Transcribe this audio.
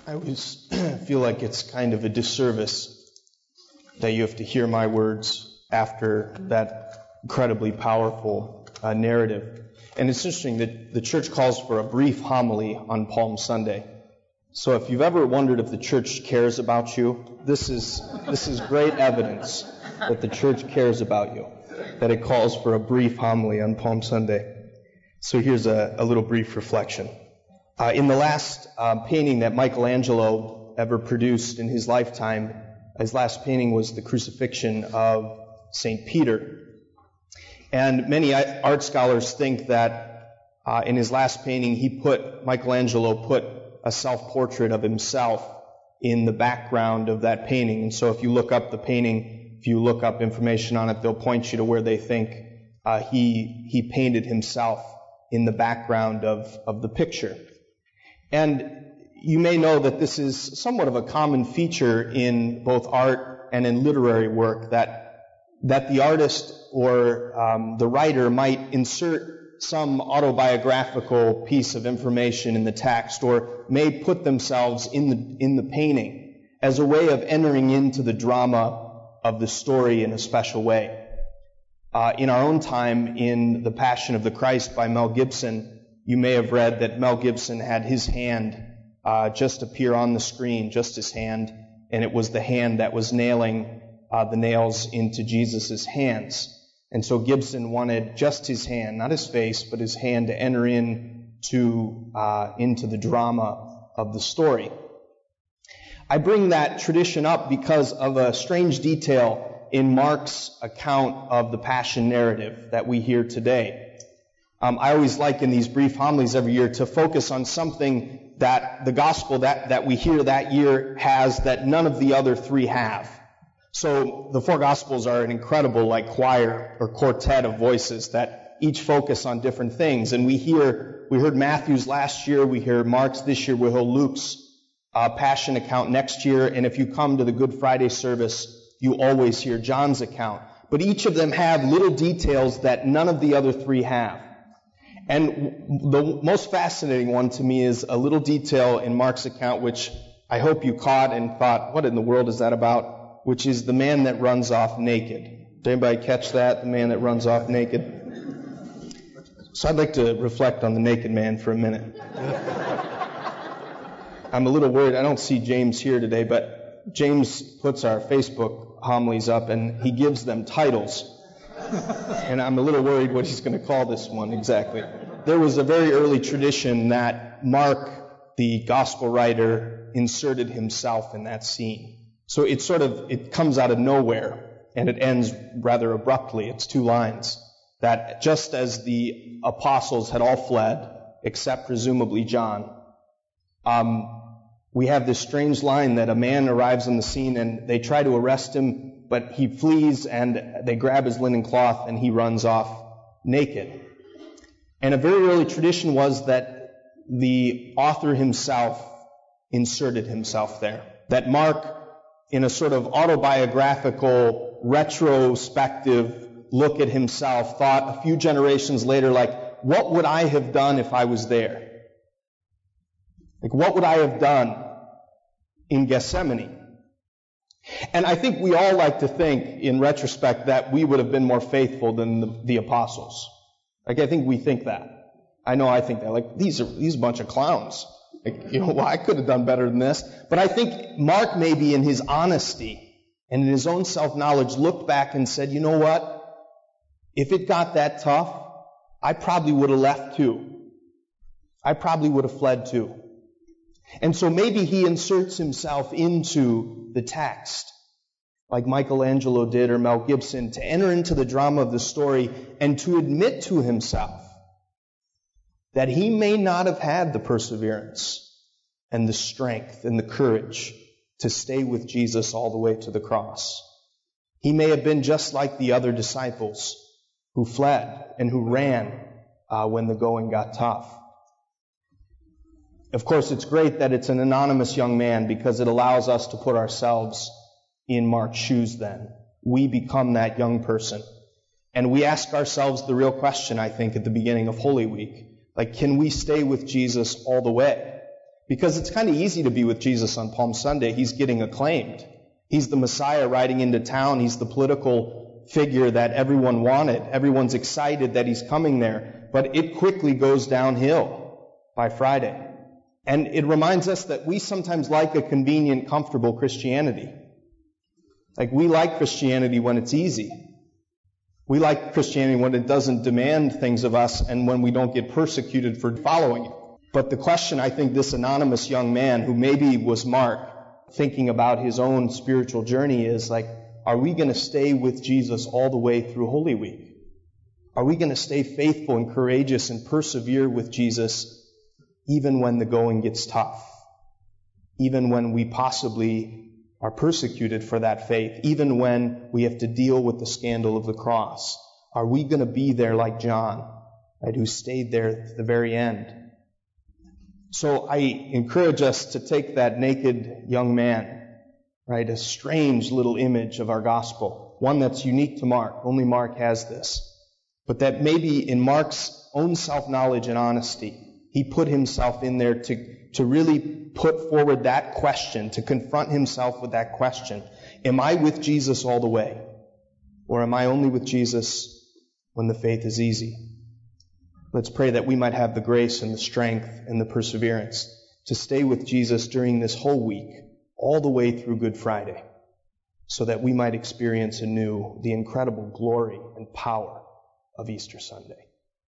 I always feel like it's kind of a disservice that you have to hear my words after that incredibly powerful narrative. And it's interesting that the church calls for a brief homily on Palm Sunday. So if you've ever wondered if the church cares about you, this is great evidence that the church cares about you, that it calls for a brief homily on Palm Sunday. So here's a little brief reflection. In the last painting that Michelangelo ever produced in his lifetime, his last painting was the crucifixion of St. Peter. And many art scholars think that in his last painting, Michelangelo put a self-portrait of himself in the background of that painting. And so if you look up the painting, if you look up information on it, they'll point you to where they think he painted himself in the background of the picture. And you may know that this is somewhat of a common feature in both art and in literary work, that the artist or the writer might insert some autobiographical piece of information in the text, or may put themselves in the painting as a way of entering into the drama of the story in a special way. In our own time, in The Passion of the Christ by Mel Gibson, you may have read that Mel Gibson had his hand just appear on the screen, just his hand, and it was the hand that was nailing the nails into Jesus' hands. And so Gibson wanted just his hand, not his face, but his hand to enter into the drama of the story. I bring that tradition up because of a strange detail in Mark's account of the Passion narrative that we hear today. I always like in these brief homilies every year to focus on something that the gospel that we hear that year has that none of the other three have. So the four gospels are an incredible choir or quartet of voices that each focus on different things. And we heard Matthew's last year, we hear Mark's this year, we heard Luke's Passion account next year. And if you come to the Good Friday service, you always hear John's account. But each of them have little details that none of the other three have. And the most fascinating one to me is a little detail in Mark's account, which I hope you caught and thought, what in the world is that about? Which is the man that runs off naked. Did anybody catch that? The man that runs off naked? So I'd like to reflect on the naked man for a minute. I'm a little worried. I don't see James here today, but James puts our Facebook homilies up and he gives them titles. And I'm a little worried what he's going to call this one exactly. There was a very early tradition that Mark, the gospel writer, inserted himself in that scene. So it comes out of nowhere and it ends rather abruptly. It's 2 lines. That just as the apostles had all fled, except presumably John, we have this strange line that a man arrives on the scene and they try to arrest him, but he flees and they grab his linen cloth and he runs off naked. And a very early tradition was that the author himself inserted himself there. That Mark, in a sort of autobiographical, retrospective look at himself, thought a few generations later, what would I have done if I was there? What would I have done in Gethsemane? And I think we all like to think, in retrospect, that we would have been more faithful than the apostles. I think we think that. I know I think that. These are a bunch of clowns. I could have done better than this. But I think Mark, maybe in his honesty and in his own self-knowledge, looked back and said, you know what? If it got that tough, I probably would have left too. I probably would have fled too. And so maybe he inserts himself into the text, like Michelangelo did or Mel Gibson, to enter into the drama of the story and to admit to himself that he may not have had the perseverance and the strength and the courage to stay with Jesus all the way to the cross. He may have been just like the other disciples who fled and who ran when the going got tough. Of course, it's great that it's an anonymous young man because it allows us to put ourselves in Mark's shoes then. We become that young person. And we ask ourselves the real question, I think, at the beginning of Holy Week. Can we stay with Jesus all the way? Because it's kind of easy to be with Jesus on Palm Sunday. He's getting acclaimed. He's the Messiah riding into town. He's the political figure that everyone wanted. Everyone's excited that he's coming there. But it quickly goes downhill by Friday. And it reminds us that we sometimes like a convenient, comfortable Christianity. Like, we like Christianity when it's easy. We like Christianity when it doesn't demand things of us and when we don't get persecuted for following it. But the question I think this anonymous young man, who maybe was Mark, thinking about his own spiritual journey, is like, are we going to stay with Jesus all the way through Holy Week? Are we going to stay faithful and courageous and persevere with Jesus even when the going gets tough? Even when we possibly are persecuted for that faith? Even when we have to deal with the scandal of the cross? Are we going to be there like John, right, who stayed there to the very end? So I encourage us to take that naked young man, right, a strange little image of our gospel, one that's unique to Mark. Only Mark has this. But that maybe in Mark's own self-knowledge and honesty, he put himself in there to really put forward that question, to confront himself with that question. Am I with Jesus all the way? Or am I only with Jesus when the faith is easy? Let's pray that we might have the grace and the strength and the perseverance to stay with Jesus during this whole week, all the way through Good Friday, so that we might experience anew the incredible glory and power of Easter Sunday.